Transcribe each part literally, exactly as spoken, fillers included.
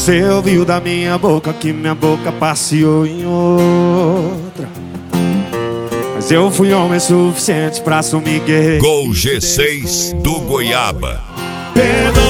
Você ouviu da minha boca que minha boca passeou em outra, mas eu fui homem suficiente pra assumir guerreiro. Gol G seis do Goiaba. Perdoa,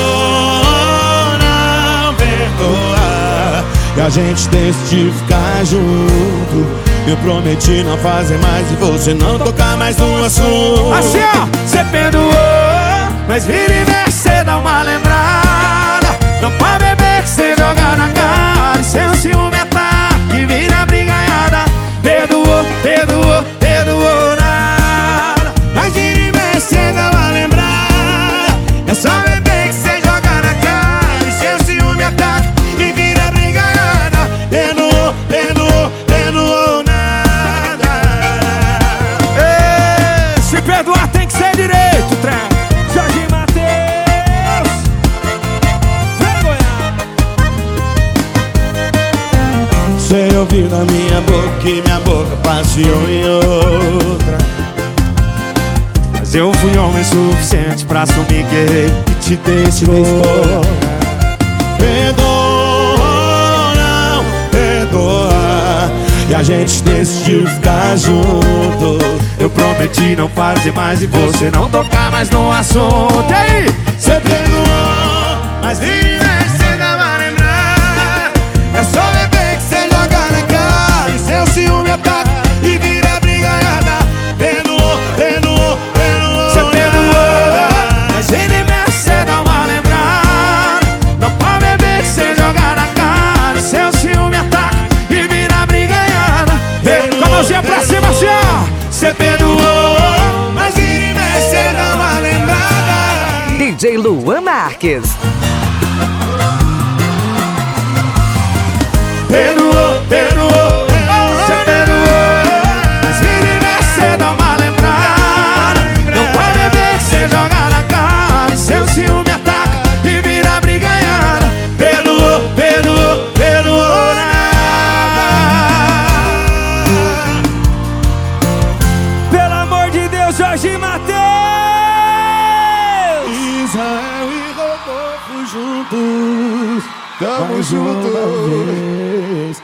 não perdoa, e a gente decidiu ficar junto. Eu prometi não fazer mais e você não tocar mais no assunto. Assim ó, cê perdoou, mas vira e mexe cê dá uma lembrada. Não pode beber que cê joga na cara, seu ciúme ataque e vira brigaiada. Perdoou, perdoou, perdoou nada, mas vira e mexe cê dá uma lembrada. É só beber que cê joga na cara e seu ciúme ataque e vira brigaiada. Perdoou, perdoou, perdoou nada. Ei, se perdoar tem que ser direito, trem. Jorge Mateus, vem Goiaba. Você ouviu da minha boca que minha boca passeou em outra, mas eu fui homem suficiente pra assumir guerreiro e te deixou. Perdoa, não perdoa, e a gente decidiu ficar junto. Eu prometi não fazer mais e você não tocar mais no assunto. E aí? Cê perdoou, mas vira e mexe cê dá uma lembrada. É só beber que cê joga na cara e seu ciúme ataca e vira brigaiada. Perdoou, perdoou, perdoou. Cê perdoou, mas vira e mexe cê dá uma lembrada. Não pode beber que cê joga na cara e seu ciúme ataca e vira brigaiada. Com a mãozinha pra cima, assim ó. Cê perdoou, mas vira e mexe cê dá uma lembrada. D J Luan Marques. Perdoou, perdoou, cê perdoou, mas vira e mexe cê dá uma lembrada. Não pode beber que cê joga na cara e seu ciúme ataca e vira brigaiada. Perdoou, perdoou, perdoou nada. Pelo amor de Deus, Jorge Mateus. Israel e Rodolfo juntos, tamo juntos.